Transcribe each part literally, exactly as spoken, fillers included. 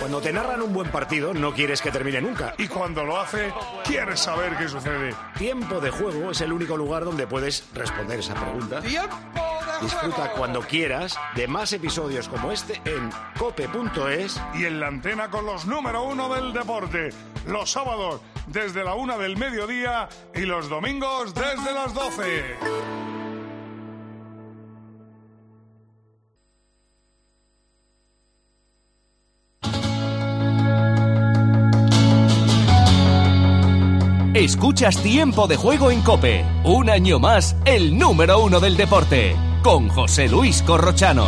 Cuando te narran un buen partido, no quieres que termine nunca. Y cuando lo hace, quieres saber qué sucede. Tiempo de Juego es el único lugar donde puedes responder esa pregunta. ¡Tiempo de Disfruta juego! cuando quieras de más episodios como este en cope punto es. Y en la antena con los número uno del deporte. Los sábados desde la una del mediodía y los domingos desde las doce. Escuchas Tiempo de Juego en COPE. Un año más, el número uno del deporte. Con José Luis Corrochano.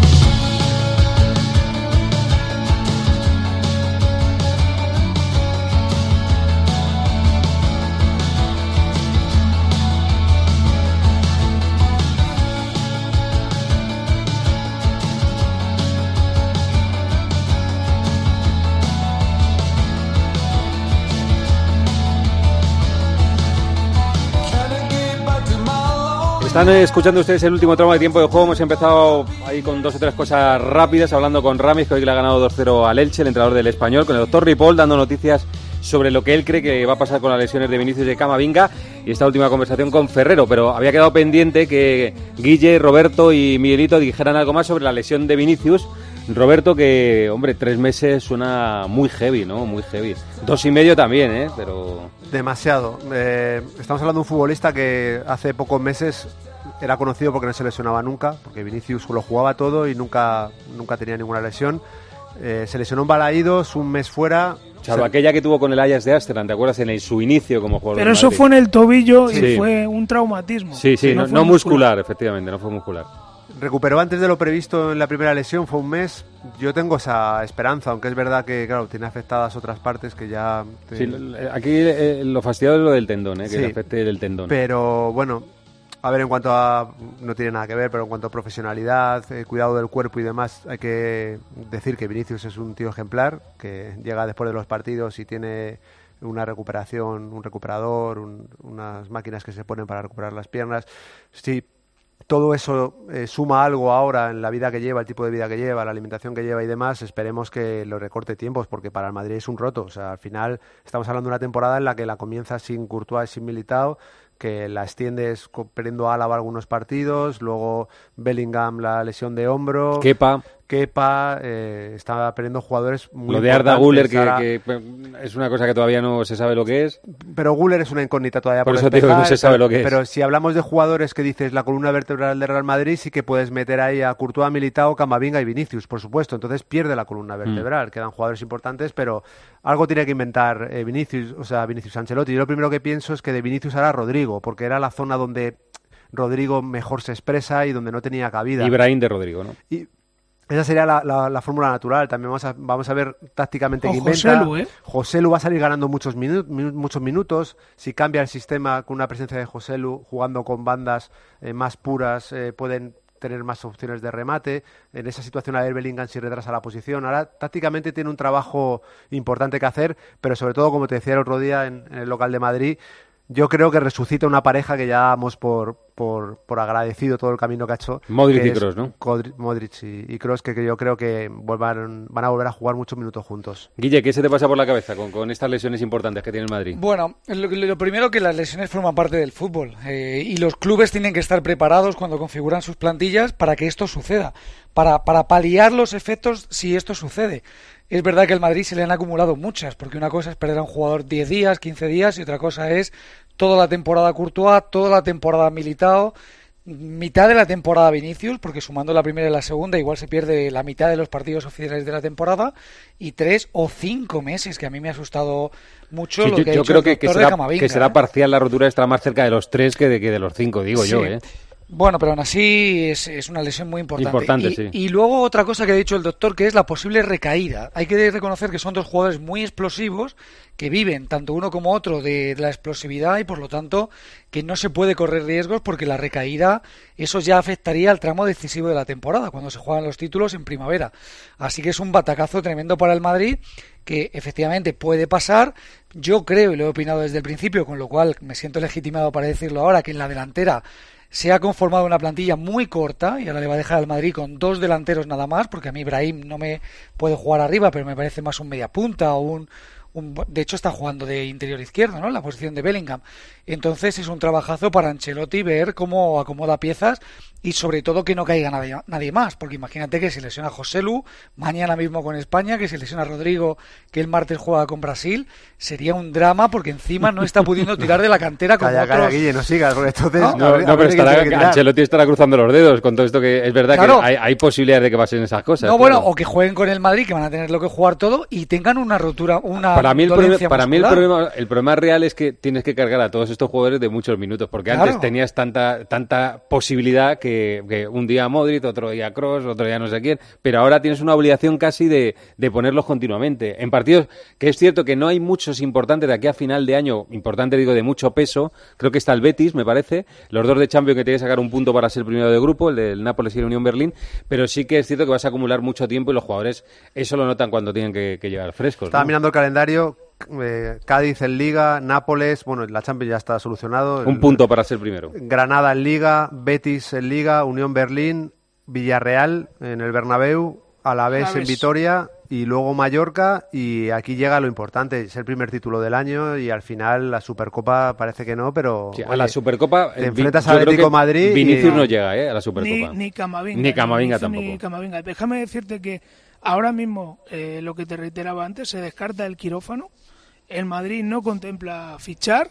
Están escuchando ustedes el último tramo de Tiempo de Juego. Hemos empezado ahí con dos o tres cosas rápidas, hablando con Ramis, que hoy le ha ganado dos cero al Elche, el entrenador del Español, con el doctor Ripoll dando noticias sobre lo que él cree que va a pasar con las lesiones de Vinicius y de Camavinga, y esta última conversación con Ferrero, pero había quedado pendiente que Guille, Roberto y Miguelito dijeran algo más sobre la lesión de Vinicius. Roberto, que, hombre, tres meses suena muy heavy, ¿no? Muy heavy. Dos y medio también, ¿eh? Pero... Demasiado. Eh, estamos hablando de un futbolista que hace pocos meses era conocido porque no se lesionaba nunca, porque Vinicius lo jugaba todo y nunca, nunca tenía ninguna lesión. Eh, se lesionó en Balaídos, un mes fuera. Salvo se... aquella que tuvo con el Ajax de Ámsterdam, ¿te acuerdas? En el, su inicio como jugador. Pero eso fue en el tobillo y sí. fue un traumatismo. Sí, sí, no, no, no muscular, muscular, efectivamente, no fue muscular. Recuperó antes de lo previsto en la primera lesión, fue un mes. Yo tengo esa esperanza, aunque es verdad que, claro, tiene afectadas otras partes que ya... Te... Sí, aquí eh, lo fastidiado es lo del tendón, eh, que sí, le afecte el tendón. Pero, bueno, a ver, en cuanto a... No tiene nada que ver, pero en cuanto a profesionalidad, eh, cuidado del cuerpo y demás, hay que decir que Vinicius es un tío ejemplar, que llega después de los partidos y tiene una recuperación, un recuperador, un, unas máquinas que se ponen para recuperar las piernas. Sí. Todo eso eh, suma algo ahora en la vida que lleva, el tipo de vida que lleva, la alimentación que lleva y demás. Esperemos que lo recorte tiempos, porque para el Madrid es un roto. O sea, al final estamos hablando de una temporada en la que la comienza sin Courtois y sin Militao, que la extiendes perdiendo a Álava algunos partidos, luego Bellingham la lesión de hombro, Kepa, Kepa eh, está perdiendo jugadores muy lo de Arda Güler, que, ahora... que es una cosa que todavía no se sabe lo que es. Pero Güler es una incógnita todavía por, por eso despejar, digo que no se sabe pero, lo que es. Pero si hablamos de jugadores que dices la columna vertebral del Real Madrid, sí que puedes meter ahí a Courtois, Militao, Camavinga y Vinicius, por supuesto. Entonces pierde la columna vertebral, mm. quedan jugadores importantes, pero algo tiene que inventar eh, Vinicius, o sea, Vinicius Ancelotti. Yo lo primero que pienso es que de Vinicius hará Rodrigo, porque era la zona donde Rodrigo mejor se expresa y donde no tenía cabida. Ibrahim de Rodrigo, ¿no? Y esa sería la, la, la fórmula natural. También vamos a, vamos a ver tácticamente o qué inventa. Joselu, ¿eh? Joselu va a salir ganando muchos, minu minu muchos minutos. Si cambia el sistema con una presencia de Joselu, jugando con bandas eh, más puras, eh, pueden tener más opciones de remate. En esa situación a ver Bellingham si retrasa la posición. Ahora tácticamente tiene un trabajo importante que hacer, pero sobre todo, como te decía el otro día en, en el local de Madrid, yo creo que resucita una pareja que ya damos por, por, por agradecido todo el camino que ha hecho. Modric y Kroos, ¿no? Modric y, y Kroos, que, que yo creo que vuelvan, van a volver a jugar muchos minutos juntos. Guille, ¿qué se te pasa por la cabeza con, con estas lesiones importantes que tiene el Madrid? Bueno, lo, lo primero, que las lesiones forman parte del fútbol eh, y los clubes tienen que estar preparados cuando configuran sus plantillas para que esto suceda, para, para paliar los efectos si esto sucede. Es verdad que al Madrid se le han acumulado muchas, porque una cosa es perder a un jugador diez días, quince días, y otra cosa es toda la temporada Courtois, toda la temporada Militao, mitad de la temporada Vinicius, porque sumando la primera y la segunda igual se pierde la mitad de los partidos oficiales de la temporada, y tres o cinco meses, que a mí me ha asustado mucho sí, lo yo, que ha yo hecho creo el que, doctor que será, de Camavinga. Que será ¿eh? parcial la rotura, estará más cerca de los tres que de, que de los cinco, digo sí. yo, ¿eh? Bueno, pero aún así es, es una lesión muy importante. Importante, y, sí. y luego otra cosa que ha dicho el doctor, que es la posible recaída. Hay que reconocer que son dos jugadores muy explosivos, que viven tanto uno como otro de, de la explosividad, y por lo tanto que no se puede correr riesgos, porque la recaída, eso ya afectaría al tramo decisivo de la temporada, cuando se juegan los títulos en primavera. Así que es un batacazo tremendo para el Madrid, que efectivamente puede pasar. Yo creo, y lo he opinado desde el principio, con lo cual me siento legitimado para decirlo ahora, que en la delantera se ha conformado una plantilla muy corta y ahora le va a dejar al Madrid con dos delanteros nada más, porque a mí Brahim no me puede jugar arriba, pero me parece más un media punta o un, un de hecho está jugando de interior izquierdo, ¿no? En la posición de Bellingham. Entonces es un trabajazo para Ancelotti ver cómo acomoda piezas y sobre todo que no caiga nadie, nadie más, porque imagínate que se lesiona Joselu mañana mismo con España, que se lesiona Rodrigo, que el martes juega con Brasil, sería un drama porque encima no está pudiendo tirar de la cantera como calla, otros. Calla, Guille, no sigas, porque entonces... No, No, no, pero estará, Ancelotti estará cruzando los dedos con todo esto, que es verdad Claro. que hay, hay posibilidades de que pasen esas cosas. No, claro. bueno, o que jueguen con el Madrid, que van a tener lo que jugar todo y tengan una rotura, una Para mí, el problema, dolencia para mí el, muscular. problema, el problema real es que tienes que cargar a todos estos jugadores de muchos minutos, porque Claro. antes tenías tanta tanta posibilidad que, que un día Modric, otro día Kroos, otro día no sé quién, pero ahora tienes una obligación casi de, de ponerlos continuamente. En partidos que es cierto que no hay muchos importantes de aquí a final de año, importante digo de mucho peso, creo que está el Betis, me parece, los dos de Champions que tiene que sacar un punto para ser primero de grupo, el del Nápoles y el Unión Berlín, pero sí que es cierto que vas a acumular mucho tiempo y los jugadores eso lo notan cuando tienen que, que llegar frescos. Estaba ¿no? mirando el calendario, eh, Cádiz en Liga, Nápoles, bueno, la Champions ya está solucionado. Un el, punto para ser primero. Granada en Liga, Betis en Liga, Unión Berlín, Villarreal en el Bernabéu, Alavés en Alavés. Vitoria y luego Mallorca, y aquí llega lo importante, es el primer título del año y al final la Supercopa parece que no, pero... Sí, a oye, la Supercopa te eh, enfrentas yo al creo Atlético que Madrid y- Vinicius No. no llega eh, a la Ni, Supercopa. ni Camavinga. Ni Camavinga Vinicius tampoco. Ni Camavinga. Déjame decirte que ahora mismo, eh, lo que te reiteraba antes, se descarta el quirófano. El Madrid no contempla fichar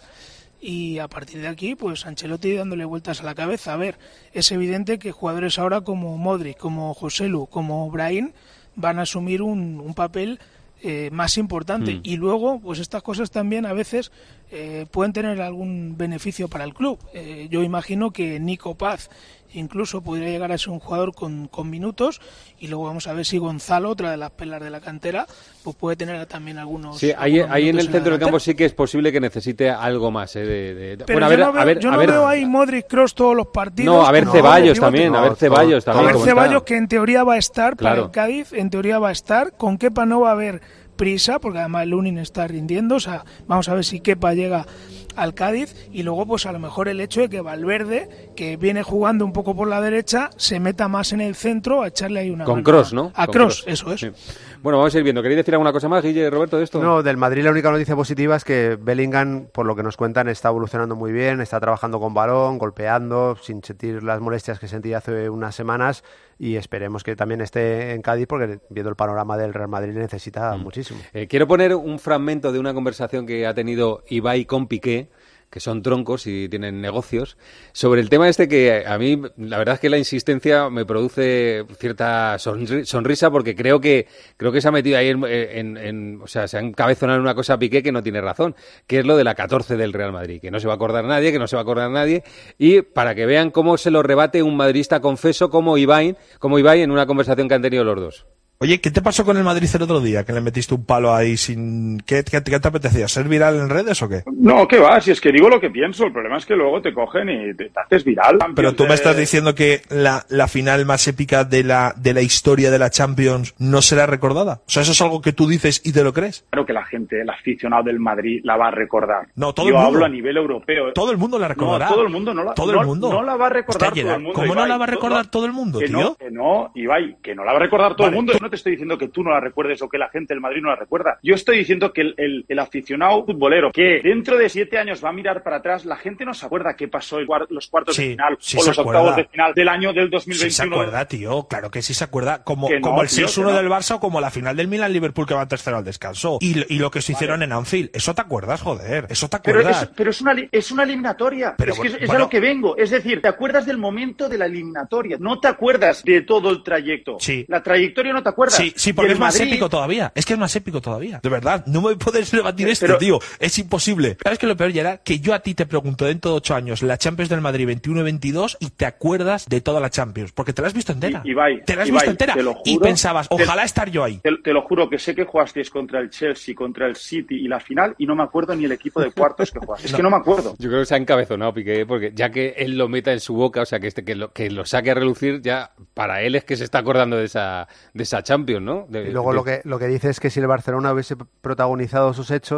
y a partir de aquí, pues Ancelotti dándole vueltas a la cabeza. A ver, es evidente que jugadores ahora como Modric, como Joselu, como Brahim van a asumir un, un papel eh, más importante. Mm. Y luego, pues estas cosas también a veces eh, pueden tener algún beneficio para el club. Eh, yo imagino que Nico Paz incluso podría llegar a ser un jugador con, con minutos, y luego vamos a ver si Gonzalo, otra de las pelas de la cantera, pues puede tener también algunos. Sí, ahí, algunos ahí en minutos el la centro del campo delantera. sí que es posible que necesite algo más. Eh, de, de- Pero bueno, a yo ver, no veo, a ver, yo a no ver. veo ahí Modric, Kroos todos los partidos. No, a ver como Ceballos pivote. también, a ver No, Ceballos todo- también. A ver cómo Ceballos, está. que en teoría va a estar para Claro. el Cádiz, en teoría va a estar. Con Kepa no va a haber prisa, porque además el Lunin está rindiendo. O sea, vamos a ver si Kepa llega al Cádiz. Y luego, pues a lo mejor el hecho de que Valverde, que viene jugando un poco por la derecha, se meta más en el centro a echarle ahí una Con mano Kroos, ¿no? A Con Kroos, Kroos. eso es. Sí. Bueno, vamos a ir viendo. ¿Queréis decir alguna cosa más, Guille, Roberto, de esto? No, del Madrid la única noticia positiva es que Bellingham, por lo que nos cuentan, está evolucionando muy bien, está trabajando con balón, golpeando, sin sentir las molestias que sentía hace unas semanas, y esperemos que también esté en Cádiz, porque viendo el panorama del Real Madrid necesita Mm. muchísimo. Eh, quiero poner un fragmento de una conversación que ha tenido Ibai con Piqué, que son troncos y tienen negocios, sobre el tema este que a mí, la verdad es que la insistencia me produce cierta sonri- sonrisa, porque creo que creo que se ha metido ahí en, en- en- o sea, se ha encabezonado en una cosa a Piqué que no tiene razón, que es lo de la catorce del Real Madrid, que no se va a acordar nadie, que no se va a acordar nadie, y para que vean cómo se lo rebate un madridista confeso como Ibai, como Ibai en una conversación que han tenido los dos. Oye, ¿qué te pasó con el Madrid el otro día? Que le metiste un palo ahí sin... ¿Qué, qué, qué te apetecía? ¿Ser viral en redes o qué? No, ¿qué va? Si es que digo lo que pienso. El problema es que luego te cogen y te, te haces viral. Pero tú me estás Eh, diciendo que la, la final más épica de la, de la historia de la Champions no será recordada. O sea, ¿eso es algo que tú dices y te lo crees? Claro que la gente, el aficionado del Madrid, la va a recordar. No, todo Yo el mundo. hablo a nivel europeo. Todo el mundo la recordará. No, todo el mundo no la, Todo no, el mundo. no la va a recordar Hostia, todo el mundo. ¿cómo no Ibai. la va a recordar No, todo el mundo, que tío? No, que no, Ibai, que no la va a recordar todo Vale, el mundo. tú- Yo no te estoy diciendo que tú no la recuerdes o que la gente del Madrid no la recuerda. Yo estoy diciendo que el, el, el aficionado futbolero, que dentro de siete años va a mirar para atrás, la gente no se acuerda qué pasó en cuar- los cuartos Sí, de final sí o se los acuerda. octavos de final del año del dos mil Sí veintiuno. se acuerda, tío. Claro que sí se acuerda. Como, Que no, como el tío, seis uno que no. del Barça o como la final del Milan-Liverpool que va tercero al descanso. Y, y lo que se hicieron en Anfield. Eso te acuerdas, joder. Eso te Pero acuerdas. es, pero es una li- es una eliminatoria. Pero es que es, bueno, es a bueno. lo que vengo. Es decir, te acuerdas del momento de la eliminatoria. No te acuerdas de todo el trayecto. Sí. La trayectoria no te acuerdas. Sí, sí, Y porque el es más Madrid- épico todavía. Es que es más épico todavía. De verdad, no me puedes rebatir esto, Pero- tío. Es imposible. ¿Sabes qué es lo peor, Gerard? Que yo a ti te pregunto dentro de ocho años la Champions del Madrid veintiuno veintidós y te acuerdas de toda la Champions. Porque te la has visto entera. I- Ibai, te la has Ibai, visto entera. te lo y juro, pensabas, te- ojalá estar yo ahí. Te, te lo juro que sé que jugasteis contra el Chelsea, contra el City y la final y no me acuerdo ni el equipo de cuartos que jugaste. Es que no me acuerdo. Yo creo que se ha encabezonado Piqué, porque ya que él lo meta en su boca, o sea, que este que lo, que lo saque a relucir, ya para él es que se está acordando de esa de esa Champions, ¿no? De- Y luego de- lo que, lo que dice es que si el Barcelona hubiese protagonizado sus hechos,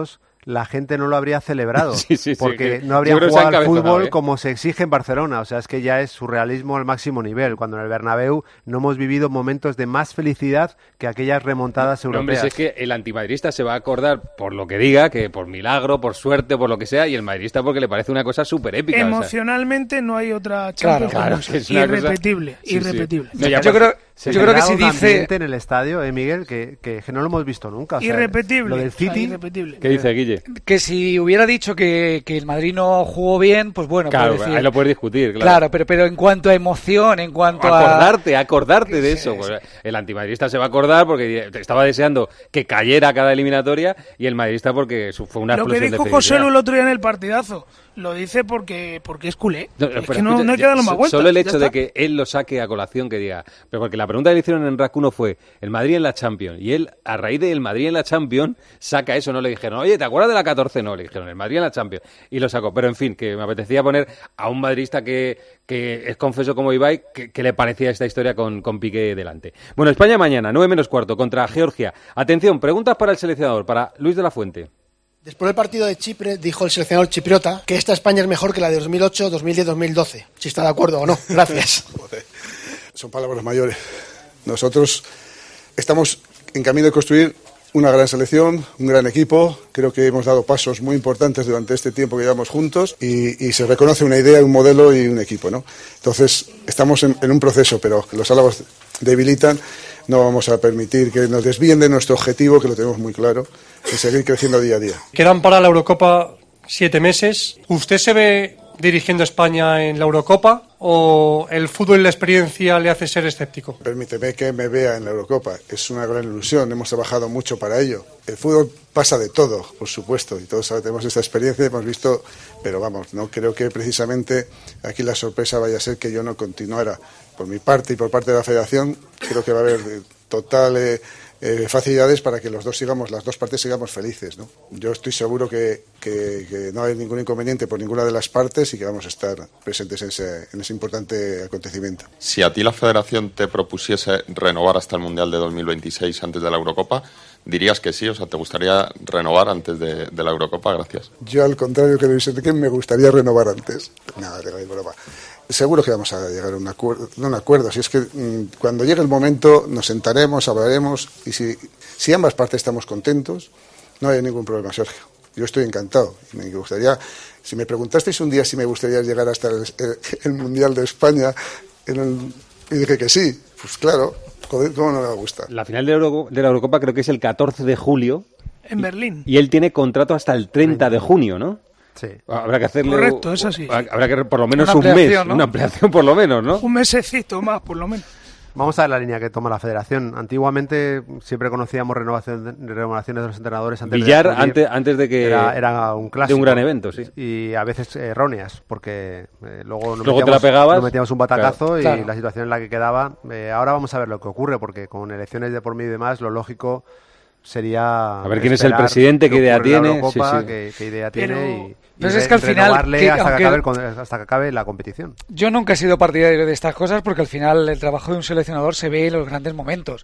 la gente no lo habría celebrado, sí, sí, porque sí, no habría jugado al fútbol ¿eh? como se exige en Barcelona. O sea, es que ya es surrealismo al máximo nivel, cuando en el Bernabéu no hemos vivido momentos de más felicidad que aquellas remontadas no, europeas. Hombre, si es que el antimadridista se va a acordar por lo que diga, que por milagro, por suerte, por lo que sea, y el madridista porque le parece una cosa súper épica. Emocionalmente o sea. No hay otra Champions claro, claro, que es irrepetible, cosa... sí, irrepetible. Sí. No, ya, yo, creo, se yo creo que si dice en el estadio, eh, Miguel, que, que, que no lo hemos visto nunca. O sea, irrepetible. Lo del City. O sea, irrepetible. ¿Qué dice Guille? Que si hubiera dicho que, que el Madrid no jugó bien, pues bueno, claro, decir, ahí lo puedes discutir, claro. Claro, pero, pero en cuanto a emoción, en cuanto o acordarte, a... acordarte de eso. Sí, sí. El antimadridista se va a acordar porque estaba deseando que cayera cada eliminatoria y el madridista porque fue una explosión de felicidad. Lo que dijo José Lu el otro día en el partidazo, lo dice porque porque es culé. No, es que no, escucha, no hay que darle más vueltas. Solo el hecho de que él lo saque a colación, que diga... Pero porque la pregunta que le hicieron en R A C uno fue el Madrid en la Champions. Y él, a raíz del Madrid en la Champions, saca eso. No le dijeron, oye, ¿te acuerdas de la catorce? No, le dijeron, el Madrid en la Champions. Y lo sacó. Pero en fin, que me apetecía poner a un madridista que, que es confeso como Ibai, que, que le parecía esta historia con, con Piqué delante. Bueno, España mañana, nueve menos cuarto, contra Georgia. Atención, preguntas para el seleccionador, para Luis de la Fuente. Después del partido de Chipre, dijo el seleccionador chipriota que esta España es mejor que la de dos mil ocho, dos mil diez, dos mil doce. Si está de acuerdo o no. Gracias. Son palabras mayores. Nosotros estamos en camino de construir una gran selección, un gran equipo. Creo que hemos dado pasos muy importantes durante este tiempo que llevamos juntos y, y se reconoce una idea, un modelo y un equipo, ¿no? Entonces, estamos en, en un proceso, pero los álabos debilitan. No vamos a permitir que nos desvíen de nuestro objetivo, que lo tenemos muy claro, de seguir creciendo día a día. Quedan para la Eurocopa siete meses. ¿Usted se ve dirigiendo a España en la Eurocopa o el fútbol y la experiencia le hace ser escéptico? Permíteme que me vea en la Eurocopa. Es una gran ilusión, hemos trabajado mucho para ello. El fútbol pasa de todo, por supuesto, y todos tenemos esta experiencia, hemos visto, pero vamos, no creo que precisamente aquí la sorpresa vaya a ser que yo no continuara. Por mi parte y por parte de la Federación, creo que va a haber total eh, eh, facilidades para que los dos sigamos, las dos partes sigamos felices, ¿no? Yo estoy seguro que, que, que no hay ningún inconveniente por ninguna de las partes y que vamos a estar presentes en ese, en ese importante acontecimiento. Si a ti la Federación te propusiese renovar hasta el Mundial de dos mil veintiséis antes de la Eurocopa, ¿dirías que sí? O sea, ¿te gustaría renovar antes de, de la Eurocopa? Gracias. Yo, al contrario que Luis Enrique, me gustaría renovar antes. Nada, te lo broma. Seguro que vamos a llegar a un acuerdo, no un acuerdo, si es que mmm, cuando llegue el momento nos sentaremos, hablaremos y si, si ambas partes estamos contentos, no hay ningún problema, Sergio. Yo estoy encantado. Me gustaría, si me preguntasteis un día si me gustaría llegar hasta el, el, el Mundial de España, en el, y dije que sí, pues claro, joder, ¿cómo no me gusta? La final de, Euro, de la Eurocopa creo que es el catorce de julio. En Berlín. Y él tiene contrato hasta el treinta de junio, ¿no? Sí. Habrá que hacerle. Correcto, eso sí. Habrá que por lo menos una un mes, ¿no? una ampliación por lo menos, ¿no? Un mesecito más, por lo menos. Vamos a ver la línea que toma la Federación. Antiguamente siempre conocíamos renovación, renovaciones de los entrenadores antes Villar, de antes, antes de que era, era un clásico de un gran evento, sí. Y a veces erróneas, porque eh, luego no luego metíamos, te la pegabas, no metíamos un batacazo claro, y claro. la situación en la que quedaba. Eh, ahora vamos a ver lo que ocurre, porque con elecciones de por medio y demás, lo lógico sería a ver quién es el presidente, qué idea tiene, Eurocopa, sí, sí. Qué, qué idea Pero, tiene y, pero y es que al final que, hasta, aunque, que acabe el, hasta que acabe la competición. Yo nunca he sido partidario de estas cosas porque al final el trabajo de un seleccionador se ve en los grandes momentos.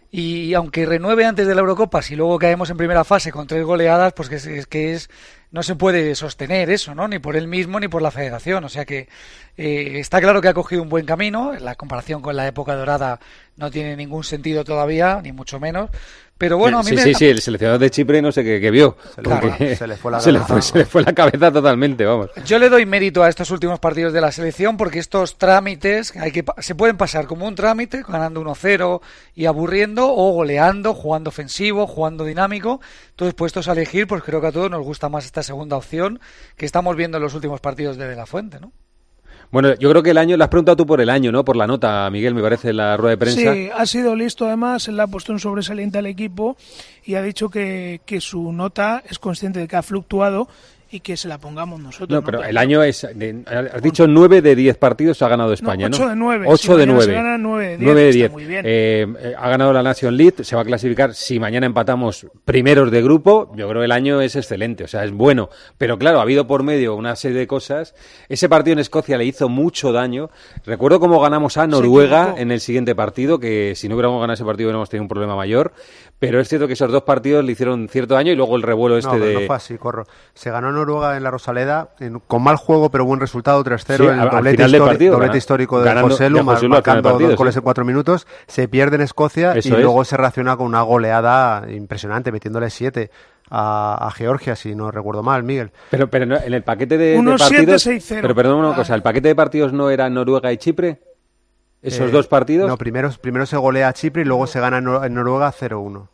Y aunque renueve antes de la Eurocopa, si luego caemos en primera fase con tres goleadas, pues que es, es que es no se puede sostener eso, ¿no? Ni por él mismo ni por la Federación. O sea que eh, está claro que ha cogido un buen camino. La comparación con la época dorada no tiene ningún sentido todavía, ni mucho menos. Pero bueno, a mí sí, me... sí, sí, el seleccionador de Chipre no sé qué, qué vio. Se le, claro, fue, se le fue la se cabeza. Le fue, se le fue la cabeza totalmente, vamos. Yo le doy mérito a estos últimos partidos de la selección porque estos trámites hay que se pueden pasar como un trámite, ganando uno cero y aburriendo, o goleando, jugando ofensivo, jugando dinámico. Entonces, puestos a elegir, pues creo que a todos nos gusta más esta segunda opción que estamos viendo en los últimos partidos de De La Fuente, ¿no? Bueno, yo creo que el año, le has preguntado tú por el año, ¿no? Por la nota, Miguel, me parece, en la rueda de prensa. Sí, ha sido listo además, él le ha puesto un sobresaliente al equipo y ha dicho que, que su nota es consciente de que ha fluctuado y que se la pongamos nosotros. No, ¿no? pero el año es... De, has dicho nueve de diez partidos ha ganado España, ¿no? ocho de nueve. ocho si de nueve. Se gana nueve de diez. nueve de diez. Muy bien. Eh, ha ganado la Nation League, se va a clasificar. Si mañana empatamos primeros de grupo, yo creo que el año es excelente, o sea, es bueno. Pero claro, ha habido por medio una serie de cosas. Ese partido en Escocia le hizo mucho daño. Recuerdo cómo ganamos a Noruega en el siguiente partido, que si no hubiéramos ganado ese partido hubiéramos tenido un problema mayor. pero es cierto que esos dos partidos le hicieron cierto daño y luego el revuelo este no, de... No, no fue así, corro. Se ganó Noruega en la Rosaleda en, con mal juego, pero buen resultado, tres cero, sí, en al, el doblete, al histori partido, doblete gana, histórico de ganando, José Lu, de José Lu marcando partido, dos goles sí. en cuatro minutos. Se pierde en Escocia Eso y es. luego se reacciona con una goleada impresionante, metiéndole siete a, a Georgia, si no recuerdo mal, Miguel. Pero, pero no, en el paquete de, uno de partidos... siete seis cero. Pero perdón una ah. cosa, ¿el paquete de partidos no era Noruega y Chipre? ¿Esos Eh, dos partidos? No, primero, primero se golea a Chipre y luego se gana en, Nor en Noruega cero uno.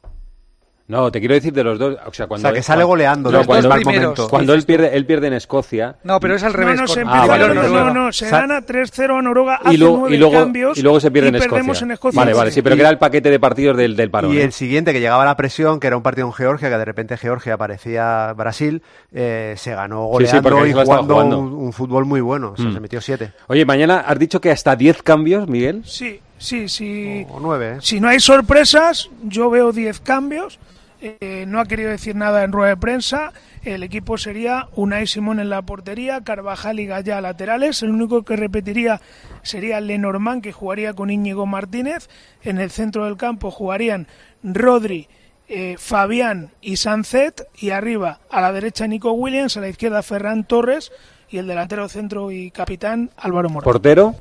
No, te quiero decir de los dos, o sea, cuando o sea, que sale cuando, goleando no, los cuando, dos mal primeros, momento. Cuando él pierde, él pierde en Escocia. No, pero es al revés. No, no, se, ah, vale, no, vale, no, vale. no, se Sa gana tres cero a Noruega, hace y luego, nueve y luego, cambios y luego se pierde en y Escocia. perdemos en Escocia. Vale, vale, sí, pero y, que era el paquete de partidos del, del parón. Y ¿eh? el siguiente, que llegaba la presión, que era un partido en Georgia, que de repente Georgia parecía Brasil, eh, se ganó goleando sí, sí, y jugando, jugando. Un, un fútbol muy bueno. O sea, Mm. se metió siete. Oye, mañana has dicho que hasta diez cambios, Miguel. Sí, sí, sí. O nueve, ¿eh? Si no hay sorpresas, yo veo diez cambios. Eh, no ha querido decir nada en rueda de prensa. El equipo sería Unai Simón en la portería, Carvajal y Gallá laterales. El único que repetiría sería Lenormand, que jugaría con Íñigo Martínez. En el centro del campo jugarían Rodri, eh, Fabián y Sancet. Y arriba, a la derecha, Nico Williams, a la izquierda, Ferran Torres. Y el delantero centro y capitán, Álvaro Morata. ¿Portero?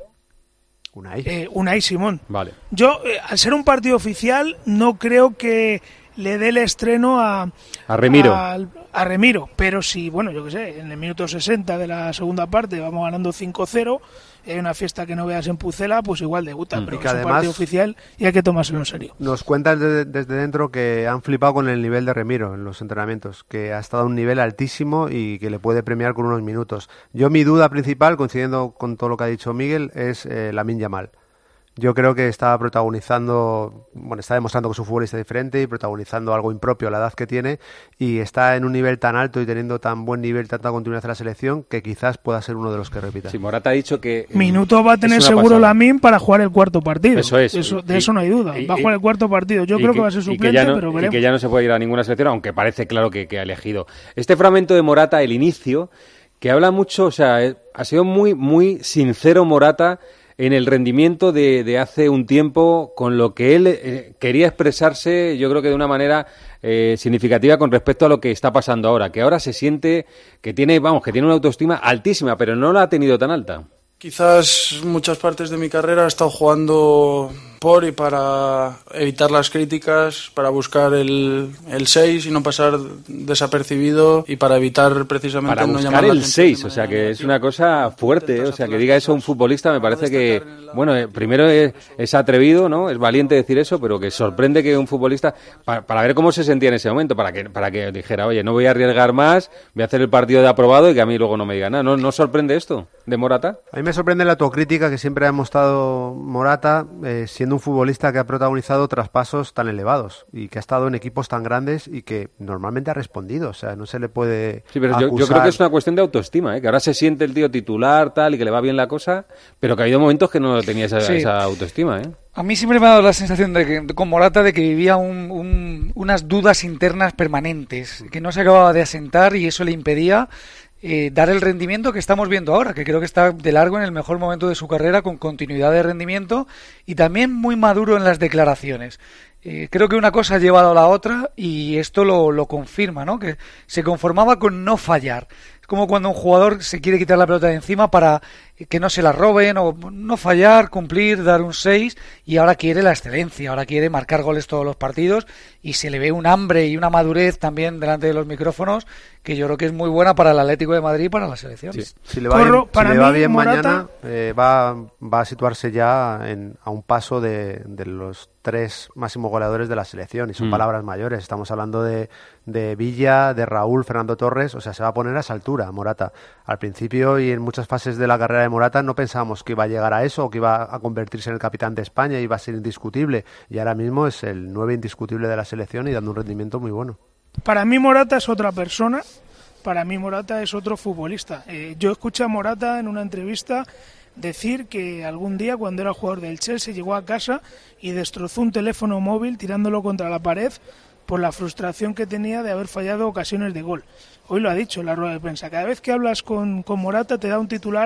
Unai. Eh, Unai Simón. Vale. Yo, eh, al ser un partido oficial, no creo que le dé el estreno a, a Remiro. A, a Remiro, pero si, bueno, yo qué sé, en el minuto sesenta de la segunda parte vamos ganando cinco cero, y hay una fiesta que no veas en Pucela, pues igual debuta, mm. pero y que es además, un partido oficial y hay que tomárselo en serio. Nos cuentan desde, desde dentro que han flipado con el nivel de Remiro en los entrenamientos, que ha estado a un nivel altísimo y que le puede premiar con unos minutos. Yo mi duda principal, coincidiendo con todo lo que ha dicho Miguel, es eh, Lamine Yamal. Yo creo que está protagonizando, bueno, está demostrando que es un futbolista diferente y protagonizando algo impropio a la edad que tiene y está en un nivel tan alto y teniendo tan buen nivel, tanta continuidad en la selección que quizás pueda ser uno de los que repita. Sí, Morata ha dicho que... Minuto va a tener seguro Lamine para jugar el cuarto partido. Eso es. Eso, de y, eso no hay duda. Y, va a jugar el cuarto partido. Yo creo que, que va a ser suplente, que no, pero veremos. Y que ya no se puede ir a ninguna selección, aunque parece claro que, que ha elegido. Este fragmento de Morata, el inicio, que habla mucho, o sea, ha sido muy, muy sincero Morata en el rendimiento de, de hace un tiempo, con lo que él eh, quería expresarse, yo creo que de una manera eh, significativa con respecto a lo que está pasando ahora, que ahora se siente que tiene, vamos, que tiene una autoestima altísima, pero no la ha tenido tan alta. Quizás muchas partes de mi carrera he estado jugando por y para evitar las críticas, para buscar el el seis y no pasar desapercibido y para evitar precisamente para no buscar llamar el seis, o sea que es una cosa fuerte, ¿eh? O sea que diga eso un futbolista me parece que, bueno, eh, primero es, es atrevido, ¿no? Es valiente decir eso, pero que sorprende que un futbolista, para, para ver cómo se sentía en ese momento, para que para que dijera, oye, no voy a arriesgar más, voy a hacer el partido de aprobado y que a mí luego no me diga nada. ¿No, no sorprende esto de Morata? A mí me sorprende la autocrítica que siempre ha mostrado Morata, eh, siendo un futbolista que ha protagonizado traspasos tan elevados y que ha estado en equipos tan grandes y que normalmente ha respondido, o sea, no se le puede Sí, pero acusar... yo, yo creo que es una cuestión de autoestima, ¿eh? Que ahora se siente el tío titular, tal, y que le va bien la cosa, pero que ha habido momentos que no tenía esa, sí. esa autoestima, ¿eh? A mí siempre me ha dado la sensación de que con Morata de que vivía un, un, unas dudas internas permanentes, que no se acababa de asentar y eso le impedía Eh, dar el rendimiento que estamos viendo ahora, que creo que está de largo en el mejor momento de su carrera, con continuidad de rendimiento y también muy maduro en las declaraciones. Eh, creo que una cosa ha llevado a la otra y esto lo, lo confirma, ¿no? Que se conformaba con no fallar. Es como cuando un jugador se quiere quitar la pelota de encima para que no se la roben o no fallar, cumplir, dar un seis, y ahora quiere la excelencia, ahora quiere marcar goles todos los partidos y se le ve un hambre y una madurez también delante de los micrófonos que yo creo que es muy buena para el Atlético de Madrid y para la selección. Sí. Si le va Corro, bien, para si le va mí, bien Morata... mañana, eh, va, va a situarse ya en, a un paso de, de los tres máximos goleadores de la selección, y son Mm. palabras mayores. Estamos hablando de, de Villa, de Raúl, Fernando Torres, o sea, se va a poner a esa altura Morata. Al principio y en muchas fases de la carrera de Morata no pensábamos que iba a llegar a eso, o que iba a convertirse en el capitán de España y iba a ser indiscutible, y ahora mismo es el nueve indiscutible de la selección y dando un rendimiento muy bueno. Para mí Morata es otra persona, para mí Morata es otro futbolista. Eh, yo escuché a Morata en una entrevista decir que algún día, cuando era jugador del Chelsea, llegó a casa y destrozó un teléfono móvil tirándolo contra la pared por la frustración que tenía de haber fallado ocasiones de gol. Hoy lo ha dicho en la rueda de prensa. Cada vez que hablas con, con Morata te da un titular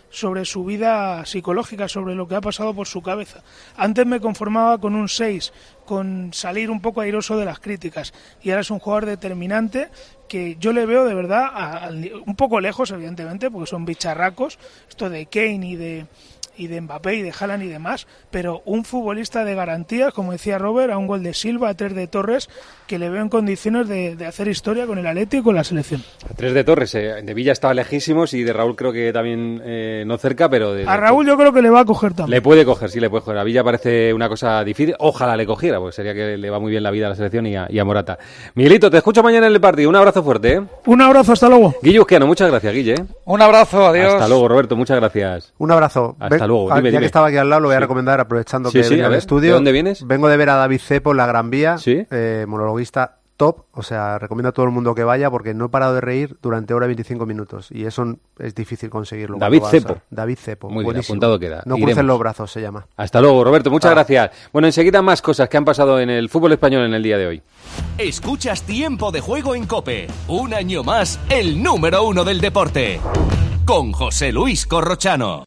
sobre su vida psicológica, sobre lo que ha pasado por su cabeza. Antes me conformaba con un seis, con salir un poco airoso de las críticas, y ahora es un jugador determinante que yo le veo de verdad a, a, un poco lejos, evidentemente, porque son bicharracos, esto de Kane y de y de Mbappé y de Haaland y demás, pero un futbolista de garantías, como decía Robert, a un gol de Silva, a tres de Torres, que le veo en condiciones de, de hacer historia con el Atleti y con la selección. A tres de Torres, eh, de Villa estaba lejísimos y de Raúl creo que también eh, no cerca, pero... De, a Raúl yo creo que le va a coger también. Le puede coger, sí le puede coger. A Villa parece una cosa difícil, ojalá le cogiera, porque sería que le va muy bien la vida a la selección y a, y a Morata. Miguelito, te escucho mañana en el partido, un abrazo fuerte. ¿eh? Un abrazo, hasta luego. Guillo Uzquiano, muchas gracias, Guille. Un abrazo, adiós. Hasta luego, Roberto, muchas gracias. Un abrazo. Hasta Ven, luego, dime, ya dime. que estaba aquí al lado, lo voy a Sí. recomendar, aprovechando Sí, que sí, venía a al ver, estudio. ¿de dónde vienes? Vengo de ver a David Cepo en La Gran Vía, ¿Sí? eh, monologuista top, o sea, recomiendo a todo el mundo que vaya porque no he parado de reír durante hora y veinticinco minutos y eso es difícil conseguirlo. David cuando vas a- Cepo. David Cepo, Muy bien, buenísimo. apuntado queda. No Iremos. crucen los brazos, se llama. Hasta luego, Roberto, muchas Ah. gracias. Bueno, enseguida más cosas que han pasado en el fútbol español en el día de hoy. Escuchas Tiempo de Juego en COPE. Un año más, el número uno del deporte. Con José Luis Corrochano.